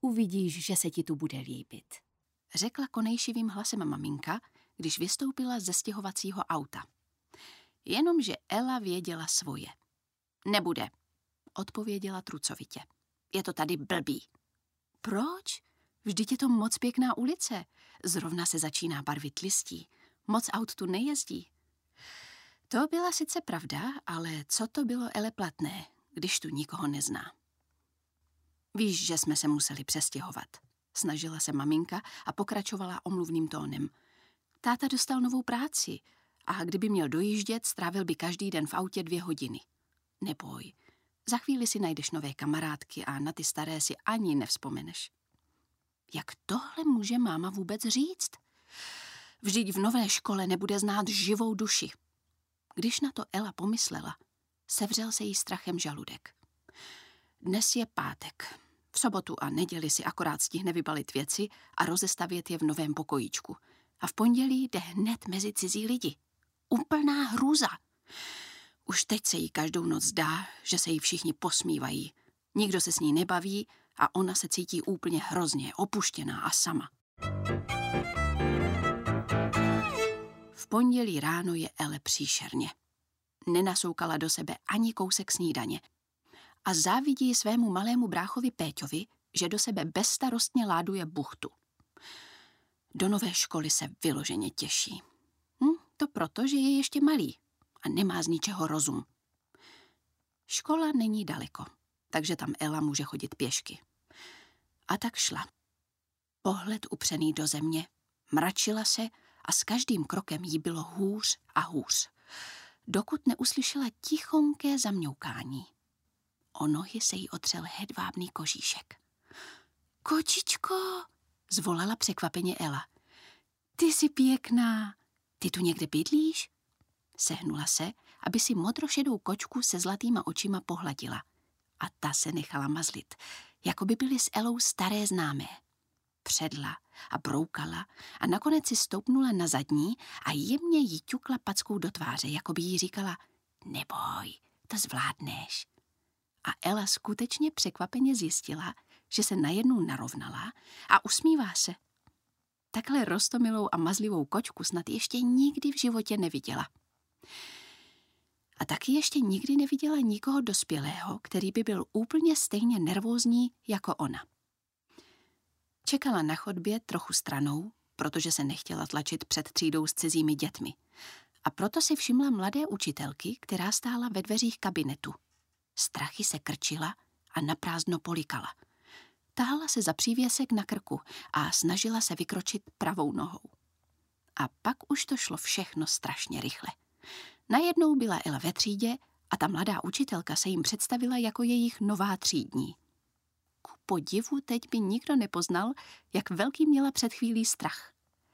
Uvidíš, že se ti tu bude líbit, řekla konejšivým hlasem maminka, když vystoupila ze stěhovacího auta. Jenomže Ela věděla svoje. Nebude, odpověděla trucovitě. Je to tady blbý. Proč? Vždyť je to moc pěkná ulice. Zrovna se začíná barvit listí. Moc aut tu nejezdí. To byla sice pravda, ale co to bylo Ele platné, když tu nikoho nezná? Víš, že jsme se museli přestěhovat. Snažila se maminka a pokračovala omluvným tónem. Táta dostal novou práci a kdyby měl dojíždět, strávil by každý den v autě 2 hodiny. Neboj, za chvíli si najdeš nové kamarádky a na ty staré si ani nevzpomeneš. Jak tohle může máma vůbec říct? Vždyť v nové škole nebude znát živou duši. Když na to Ela pomyslela, sevřel se jí strachem žaludek. Dnes je pátek. V sobotu a neděli si akorát stihne vybalit věci a rozestavět je v novém pokojíčku. A v pondělí jde hned mezi cizí lidi. Úplná hrůza. Už teď se jí každou noc zdá, že se jí všichni posmívají. Nikdo se s ní nebaví a ona se cítí úplně hrozně, opuštěná a sama. V pondělí ráno je Ele příšerně. Nenasoukala do sebe ani kousek snídaně. A závidí svému malému bráchovi Péťovi, že do sebe bezstarostně láduje buchtu. Do nové školy se vyloženě těší. To proto, že je ještě malý a nemá z ničeho rozum. Škola není daleko, takže tam Ela může chodit pěšky. A tak šla. Pohled upřený do země, mračila se a s každým krokem jí bylo hůř a hůř, dokud neuslyšela tichonké zamňoukání. O nohy se jí otřel hedvábný kožíšek. Kočičko, zvolala překvapeně Ela. Ty jsi pěkná. Ty tu někde bydlíš? Sehnula se, aby si modrošedou kočku se zlatýma očima pohladila. A ta se nechala mazlit, jako by byly s Elou staré známé. Předla a broukala a nakonec si stoupnula na zadní a jemně jí ťukla packou do tváře, jako by jí říkala, neboj, to zvládneš. A Ela skutečně překvapeně zjistila, že se najednou narovnala a usmívá se. Takhle roztomilou a mazlivou kočku snad ještě nikdy v životě neviděla. A taky ještě nikdy neviděla nikoho dospělého, který by byl úplně stejně nervózní jako ona. Čekala na chodbě trochu stranou, protože se nechtěla tlačit před třídou s cizími dětmi. A proto si všimla mladé učitelky, která stála ve dveřích kabinetu. Strachy se krčila a naprázdno polikala. Tahala se za přívěsek na krku a snažila se vykročit pravou nohou. A pak už to šlo všechno strašně rychle. Najednou byla Ela ve třídě a ta mladá učitelka se jim představila jako jejich nová třídní. Ku podivu teď by nikdo nepoznal, jak velký měla před chvílí strach.